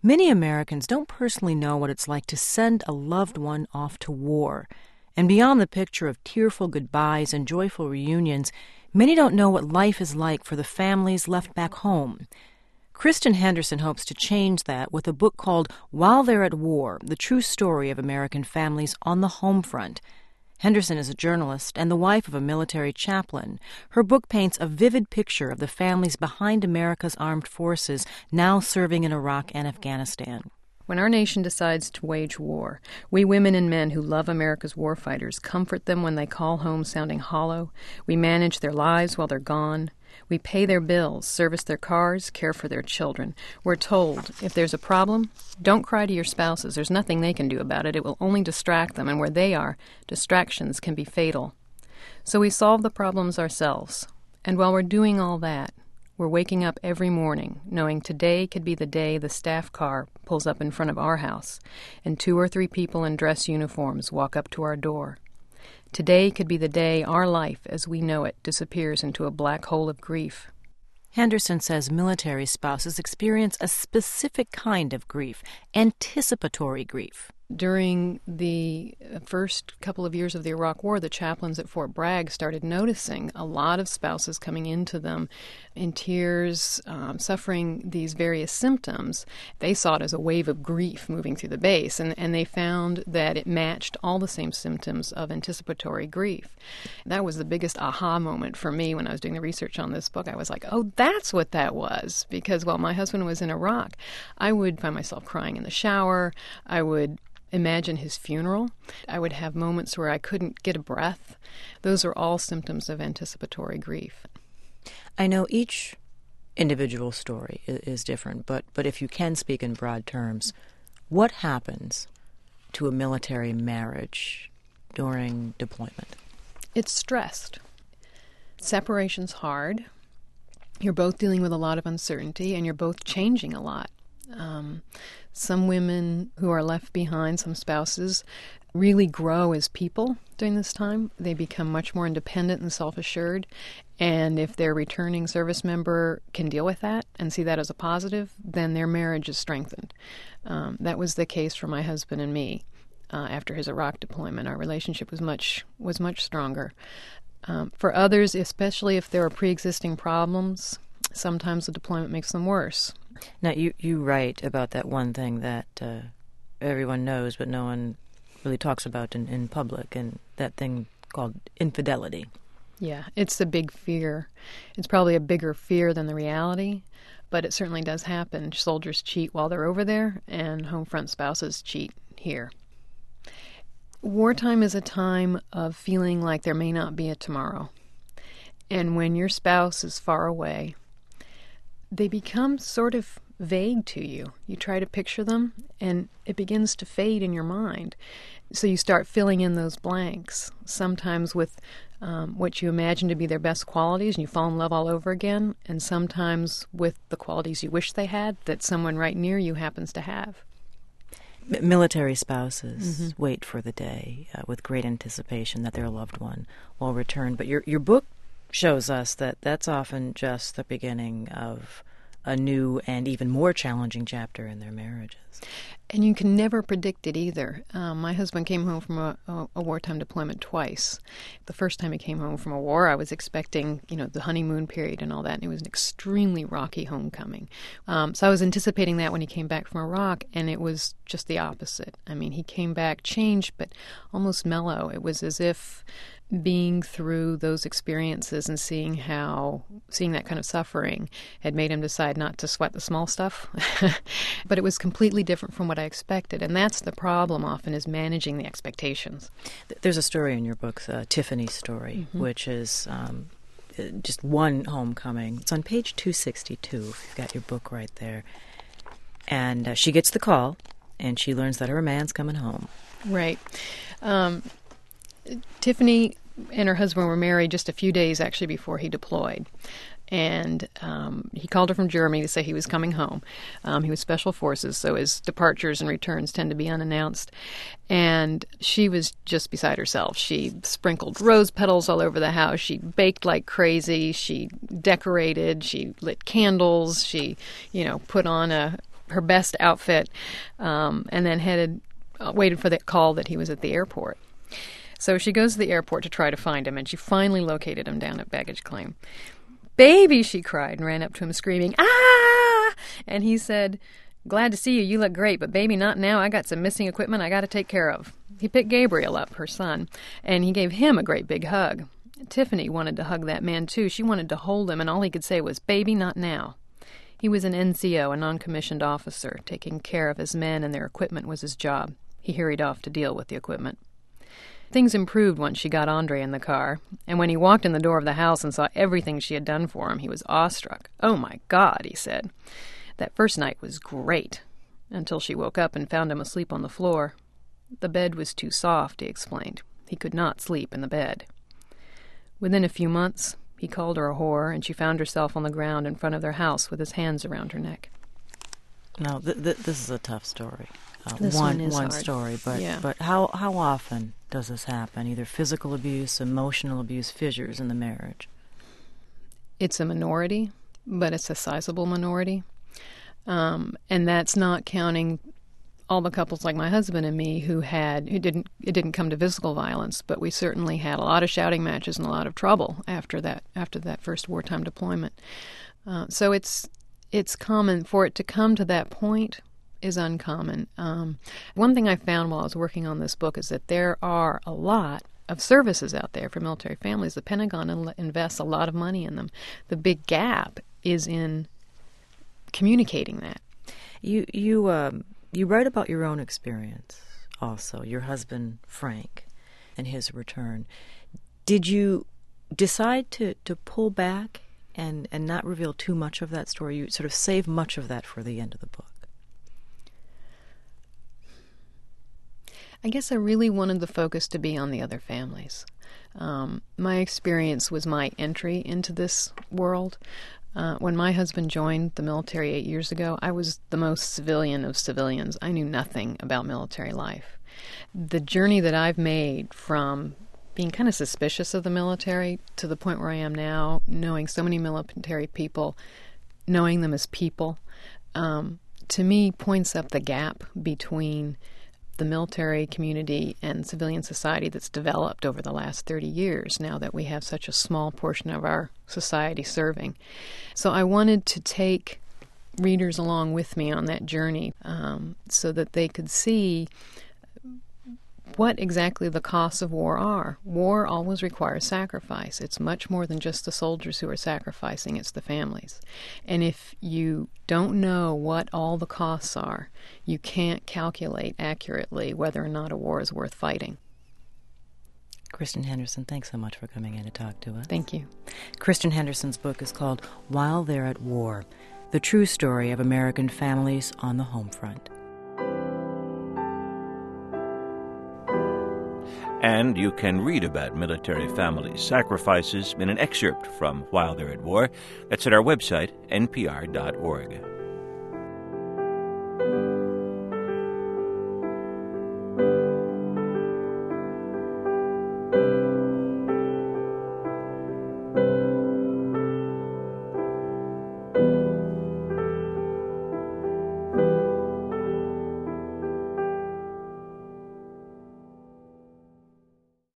Many Americans don't personally know what it's like to send a loved one off to war. And beyond the picture of tearful goodbyes and joyful reunions, many don't know what life is like for the families left back home. Kristen Henderson hopes to change that with a book called While They're at War, the true story of American families on the home front. Henderson is a journalist and the wife of a military chaplain. Her book paints a vivid picture of the families behind America's armed forces now serving in Iraq and Afghanistan. When our nation decides to wage war, we women and men who love America's warfighters comfort them when they call home sounding hollow. We manage their lives while they're gone. We pay their bills, service their cars, care for their children. We're told, if there's a problem, don't cry to your spouses. There's nothing they can do about it. It will only distract them, and where they are, distractions can be fatal. So we solve the problems ourselves. And while we're doing all that, we're waking up every morning knowing today could be the day the staff car pulls up in front of our house and 2 or 3 people in dress uniforms walk up to our door. Today could be the day our life as we know it disappears into a black hole of grief. Henderson says military spouses experience a specific kind of grief, anticipatory grief. During the first couple of years of the Iraq War, the chaplains at Fort Bragg started noticing a lot of spouses coming into them in tears, suffering these various symptoms. They saw it as a wave of grief moving through the base, and they found that it matched all the same symptoms of anticipatory grief. That was the biggest aha moment for me when I was doing the research on this book. I was like, oh, that's what that was. Because while my husband was in Iraq, I would find myself crying in the shower. I would imagine his funeral. I would have moments where I couldn't get a breath. Those are all symptoms of anticipatory grief. I know each individual story is different, but if you can speak in broad terms, what happens to a military marriage during deployment? It's stressed. Separation's hard. You're both dealing with a lot of uncertainty, and you're both changing a lot. Some women who are left behind, some spouses, really grow as people during this time. They become much more independent and self-assured. And if their returning service member can deal with that and see that as a positive, then their marriage is strengthened. That was the case for my husband and me. After his Iraq deployment, our relationship was much stronger. For others, especially if there are pre-existing problems, sometimes the deployment makes them worse. Now, you write about that one thing that everyone knows, but no one really talks about in public, and that thing called infidelity. Yeah, it's the big fear. It's probably a bigger fear than the reality, but it certainly does happen. Soldiers cheat while they're over there, and home front spouses cheat here. Wartime is a time of feeling like there may not be a tomorrow. And when your spouse is far away, they become sort of vague to you. You try to picture them, and it begins to fade in your mind. So you start filling in those blanks, sometimes with what you imagine to be their best qualities, and you fall in love all over again, and sometimes with the qualities you wish they had that someone right near you happens to have. Military spouses wait for the day with great anticipation that their loved one will return. But your book shows us that that's often just the beginning of a new and even more challenging chapter in their marriages. And you can never predict it either. My husband came home from a wartime deployment twice. The first time he came home from a war, I was expecting, the honeymoon period and all that, and it was an extremely rocky homecoming. So I was anticipating that when he came back from Iraq, and it was just the opposite. I mean, he came back changed, but almost mellow. It was as if being through those experiences and seeing that kind of suffering had made him decide not to sweat the small stuff. But it was completely different from what I expected, and that's the problem often, is managing the expectations. There's a story in your book, Tiffany's story, which is just one homecoming. It's on page 262, if you've got your book right there. And she gets the call, and she learns that her man's coming home. Right. Tiffany and her husband were married just a few days actually before he deployed. And he called her from Germany to say he was coming home. He was Special Forces, so his departures and returns tend to be unannounced. And she was just beside herself. She sprinkled rose petals all over the house. She baked like crazy. She decorated. She lit candles. She, put on her best outfit, and then waited for the call that he was at the airport. So she goes to the airport to try to find him, and she finally located him down at baggage claim. "Baby," she cried, and ran up to him screaming, "Ah!" And he said, "Glad to see you. You look great, but baby, not now. I got some missing equipment I got to take care of." He picked Gabriel up, her son, and he gave him a great big hug. Tiffany wanted to hug that man, too. She wanted to hold him, and all he could say was, "Baby, not now." He was an NCO, a non-commissioned officer. Taking care of his men and their equipment was his job. He hurried off to deal with the equipment. Things improved once she got Andre in the car, and when he walked in the door of the house and saw everything she had done for him, he was awestruck. "Oh, my God," he said. That first night was great, until she woke up and found him asleep on the floor. The bed was too soft, he explained. He could not sleep in the bed. Within a few months, he called her a whore, and she found herself on the ground in front of their house with his hands around her neck. Now, this is a tough story. This one is one hard. story, but Yeah. but how often does this happen? Either physical abuse, emotional abuse, fissures in the marriage? It's a minority, but it's a sizable minority. And that's not counting all the couples like my husband and me it didn't come to physical violence, but we certainly had a lot of shouting matches and a lot of trouble after that first wartime deployment. So it's common for it to come to that point is uncommon. One thing I found while I was working on this book is that there are a lot of services out there for military families. The Pentagon invests a lot of money in them. The big gap is in communicating that. You write about your own experience also, your husband Frank and his return. Did you decide to pull back and not reveal too much of that story? You sort of save much of that for the end of the book. I guess I really wanted the focus to be on the other families. My experience was my entry into this world. When my husband joined the military 8 years ago, I was the most civilian of civilians. I knew nothing about military life. The journey that I've made from being kind of suspicious of the military to the point where I am now, knowing so many military people, knowing them as people, to me points up the gap between the military community and civilian society that's developed over the last 30 years now that we have such a small portion of our society serving. So I wanted to take readers along with me on that journey so that they could see what exactly the costs of war are. War always requires sacrifice. It's much more than just the soldiers who are sacrificing, it's the families. And if you don't know what all the costs are, you can't calculate accurately whether or not a war is worth fighting. Kristen Henderson, thanks so much for coming in to talk to us. Thank you. Kristen Henderson's book is called While They're at War, The True Story of American Families on the Home Front. And you can read about military families' sacrifices in an excerpt from While They're at War. That's at our website, npr.org.